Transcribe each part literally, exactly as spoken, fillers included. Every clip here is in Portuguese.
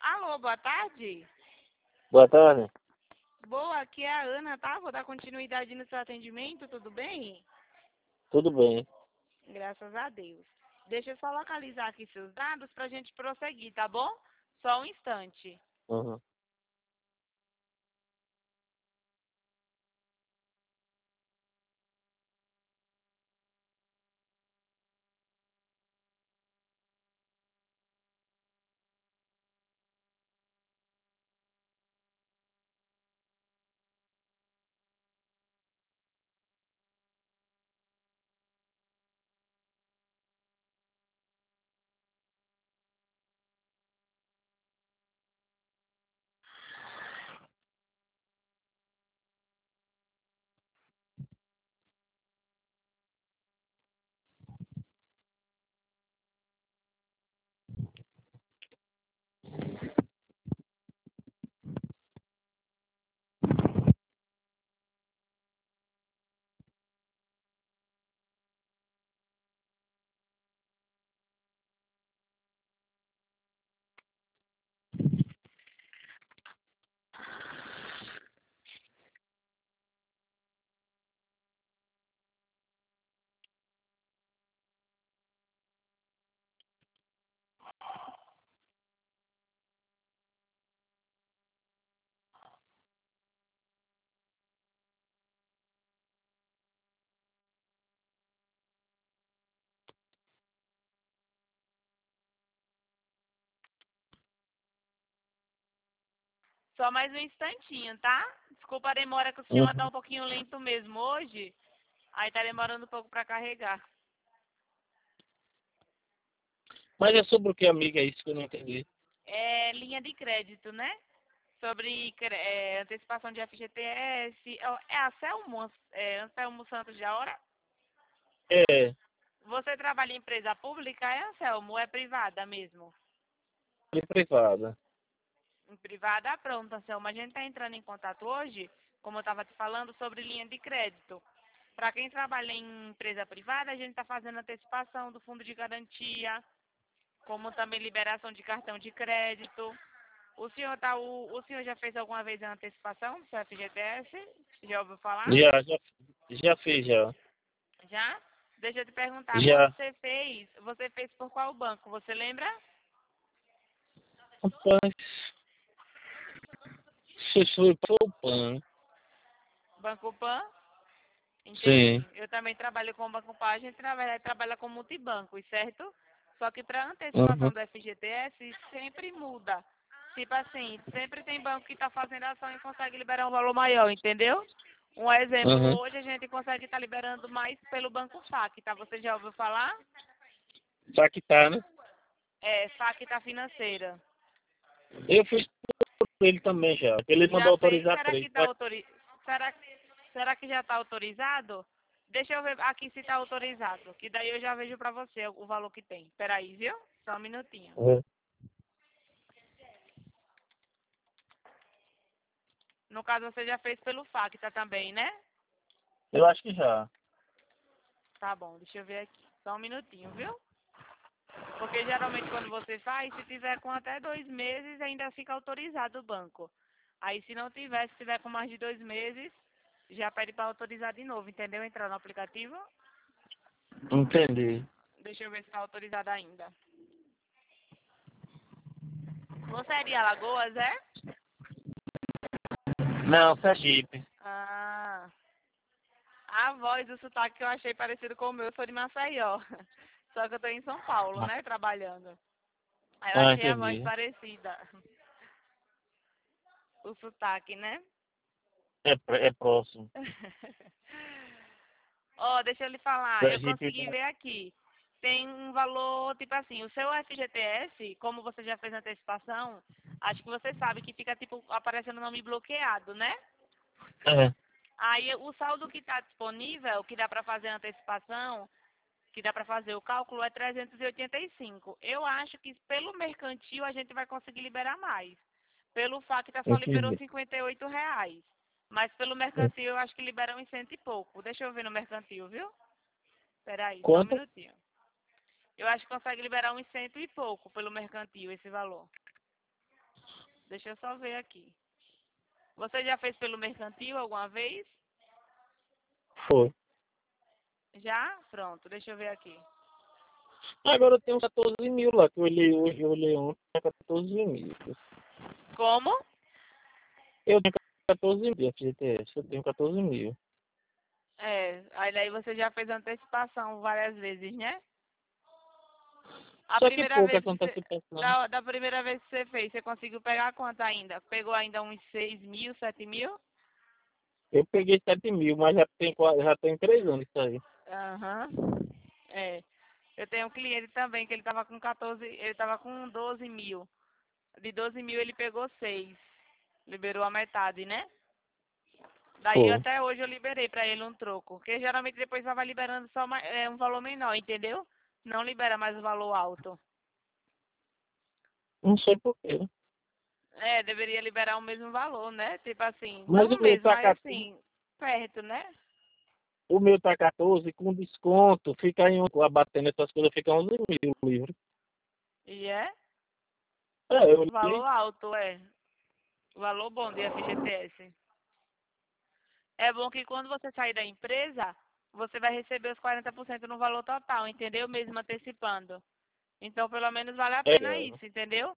Alô, boa tarde. Boa tarde. Boa, aqui é a Ana, tá? Vou dar continuidade no seu atendimento, tudo bem? Tudo bem. Graças a Deus. Deixa eu só localizar aqui seus dados pra gente prosseguir, tá bom? Só um instante. Uhum. Só mais um instantinho, tá? Desculpa a demora que o sistema tá Uhum. um pouquinho lento mesmo hoje. Aí tá demorando um pouco pra carregar. Mas é sobre o que, amiga? É isso que eu não entendi. É linha de crédito, né? Sobre cre- é, antecipação de F G T S. É é a Selmo, é, Anselmo Santos de Aura? É, Você trabalha em empresa pública, é, Anselmo? Ou é privada mesmo? é privada. Em privada, pronto, Anselmo. A gente está entrando em contato hoje, como eu estava te falando, sobre linha de crédito. Para quem trabalha em empresa privada, a gente está fazendo antecipação do fundo de garantia, como também liberação de cartão de crédito. O senhor, tá, o, o senhor já fez alguma vez a antecipação do seu F G T S? Já ouviu falar? Já, já, já fiz, já. Já? Deixa eu te perguntar, quando Já. você fez, você fez por qual banco? Você lembra? Rapaz, você foi para o PAN. Banco Pan? Sim. Entendi. Eu também trabalho com Banco Pan, a gente na verdade trabalha com multibancos, certo? Só que para antecipação Uhum. do F G T S sempre muda. Tipo assim, sempre tem banco que está fazendo ação e consegue liberar um valor maior, entendeu? Um exemplo, Uhum. hoje a gente consegue estar liberando mais pelo Banco FAC, tá? Você já ouviu falar? Já que tá, né? É, FAC tá financeira. Eu fiz por ele também já. Ele mandou Já fez? autorizar Será três. que tá autori... será, será que já está autorizado? Deixa eu ver aqui se está autorizado, que daí eu já vejo para você o valor que tem. Peraí, viu? Só um minutinho. Uhum. No caso, você já fez pelo FACTA também, né? Eu acho que já. Tá bom, deixa eu ver aqui. Só um minutinho, viu? Porque geralmente quando você faz, se tiver com até dois meses, ainda fica autorizado o banco. Aí se não tiver, se tiver com mais de dois meses, já pede para autorizar de novo, entendeu? Entrar no aplicativo. Entendi. Deixa eu ver se está autorizado ainda. Você é de Alagoas, é? Não, Sergipe. Ah, a voz do sotaque que eu achei parecido com o meu, eu sou de Maceió. Só que eu tô em São Paulo, né, trabalhando. Aí eu Ah, achei a voz entendi. parecida. O sotaque, né? É, é próximo. Ó, deixa eu lhe falar, eu Sergipe. consegui ver aqui. Tem um valor, tipo assim, o seu F G T S, como você já fez a antecipação, acho que você sabe que fica, tipo, aparecendo o nome bloqueado, né? É. Aí o saldo que está disponível, que dá para fazer a antecipação, que dá para fazer o cálculo, é trezentos e oitenta e cinco. Eu acho que pelo mercantil a gente vai conseguir liberar mais. Pelo FACTA só liberou Entendi. cinquenta e oito reais. Mas pelo mercantil eu acho que liberam em cento e pouco. Deixa eu ver no mercantil, viu? Peraí, só um Quanto? minutinho. Eu acho que consegue liberar uns cento e pouco pelo mercantil, esse valor. Deixa eu só ver aqui. Você já fez pelo mercantil alguma vez? Foi. Já? Pronto, deixa eu ver aqui. Agora eu tenho quatorze mil lá, que eu olhei hoje, eu olhei ontem, quatorze mil. Como? Eu tenho quatorze mil, F G T S, eu tenho quatorze mil. É, aí daí você já fez antecipação várias vezes, né? A Só que primeira pouco vez essa que você, antecipação. da, da primeira vez que você fez, você conseguiu pegar quanto ainda? Pegou ainda uns seis mil, sete mil? Eu peguei sete mil, mas já tem, quase- já tem três anos isso aí. Aham. É. Eu tenho um cliente também que ele tava com quatorze, ele tava com doze mil. De doze mil ele pegou seis. Liberou a metade, né? Daí Foi. até hoje eu liberei pra ele um troco. Porque geralmente depois só vai liberando só ma- é, um valor menor, entendeu? Não libera mais o valor alto. Não sei porquê. É, deveria liberar o mesmo valor, né? Tipo assim, Mas não o o meu mesmo, tá mas quatorze, assim, perto, né? o meu tá quatorze com desconto, fica em um, abatendo essas coisas, fica onze mil livre. E é É, eu olhei. valor alto, é. Valor bom de F G T S. É bom que quando você sair da empresa, você vai receber os quarenta por cento no valor total, entendeu? Mesmo antecipando. Então, pelo menos vale a É, pena isso, entendeu?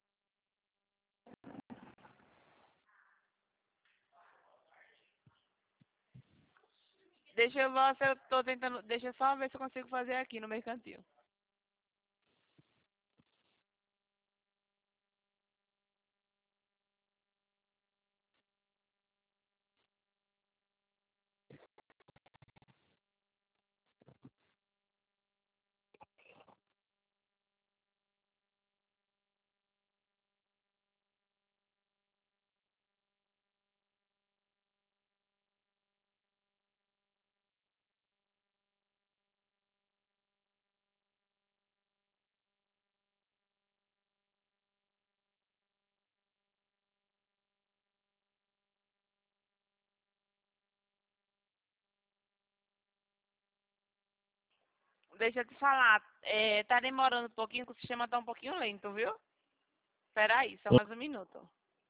Deixa eu ver se eu tô tentando. Deixa eu só ver se eu consigo fazer aqui no mercantil. Deixa eu te falar. É, tá demorando um pouquinho, que o sistema tá um pouquinho lento, viu? Espera aí, só mais um minuto.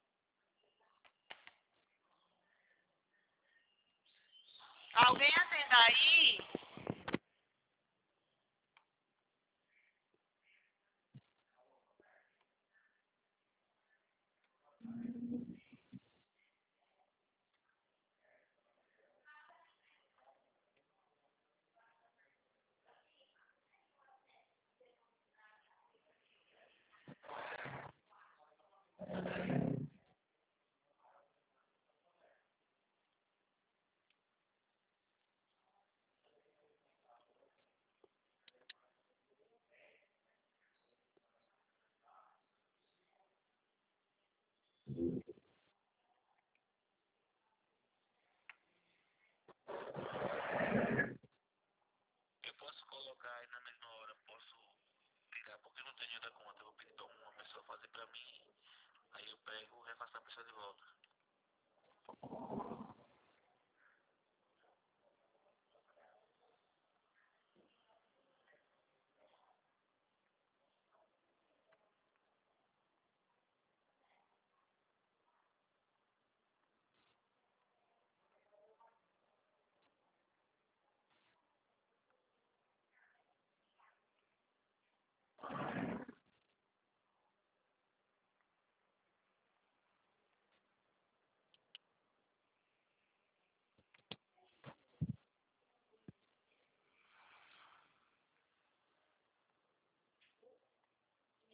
Alguém atenda aí? Eu posso colocar aí na mesma hora, posso ligar, porque eu não tenho outra conta. Eu vou pedir para uma pessoa fazer para mim, aí eu pego e refaço a pessoa de volta.